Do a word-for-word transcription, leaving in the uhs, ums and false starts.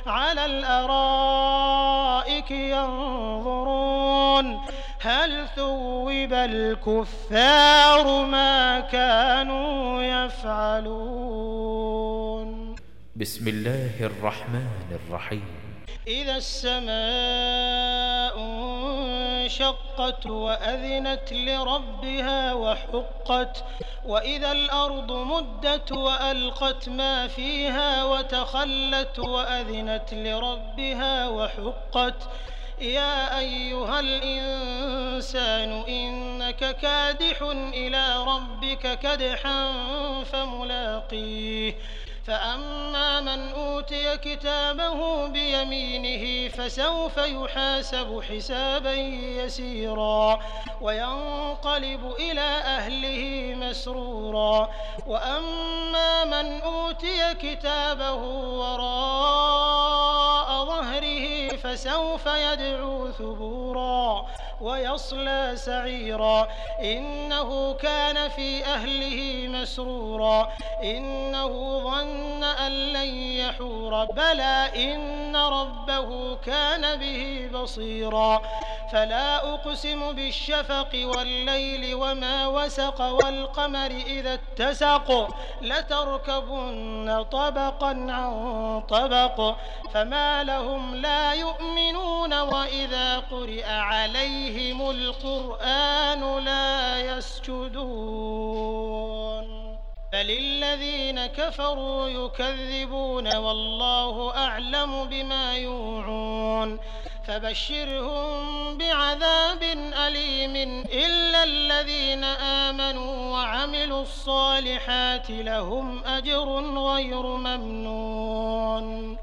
عَلَى الْأَرَائِكِ يَنظُرُونَ هَلْ ثُوِّبَ الْكُفَّارُ مَا كَانُوا يَفْعَلُونَ بسم الله الرحمن الرحيم إِذَا السَّمَاءُ انشَقَّتْ وَأَذِنَتْ لِرَبِّهَا وَحُقَّتْ وَإِذَا الْأَرْضُ مُدَّتْ وَأَلْقَتْ مَا فِيهَا وَتَخَلَّتْ وَأَذِنَتْ لِرَبِّهَا وَحُقَّتْ يَا أَيُّهَا الْإِنسَانُ إِنَّكَ كَادِحٌ إِلَىٰ رَبِّكَ كَدْحًا فَمُلَاقِيهِ فَأَمَّا مَنْ أُوتِيَ كِتَابَهُ بِيَمِينِهِ فَسَوْفَ يُحَاسَبُ حِسَابًا يَسِيرًا وَيَنقَلِبُ إِلَىٰ أَهْلِهِ مَسْرُورًا وَأَمَّا مَنْ أُوتِيَ كِتَابَهُ وَرَاءَ ظَهْرِهِ فَسَوْفَ يَدْعُو ثُبُورًا وَيَصْلَىٰ سَعِيرًا إِنَّهُ كَانَ فِي أَهْلِهِ مَسْرُورًا إِنَّهُ ظَنَّ أَن لَّن يَحُورَ بَلَىٰ إِنَّ رَبَّهُ كَانَ بِهِ بَصِيرًا فَلَا أُقْسِمُ بِالشَّفَقِ وَاللَّيْلِ وَمَا وَسَقَ وَالْقَمَرِ إِذَا اتَّسَقَ لَتَرْكَبُنَّ طَبَقًا عَن طَبَقٍ فَمَا لَهُمْ لَا يُؤْمِنُونَ وَإِذَا قُرِئَ عَلَيْهِمُ الْقُرْآنُ لَا يَسْجُدُونَ بَلِ الَّذِينَ كَفَرُوا يُكَذِّبُونَ وَاللَّهُ أَعْلَمُ بِمَا يُوعُونَ فَبَشِّرْهُم بِعَذَابٍ أَلِيمٍ إِلَّا الَّذِينَ آمَنُوا وَعَمِلُوا الصَّالِحَاتِ لَهُمْ أَجْرٌ غَيْرُ مَمْنُونٍ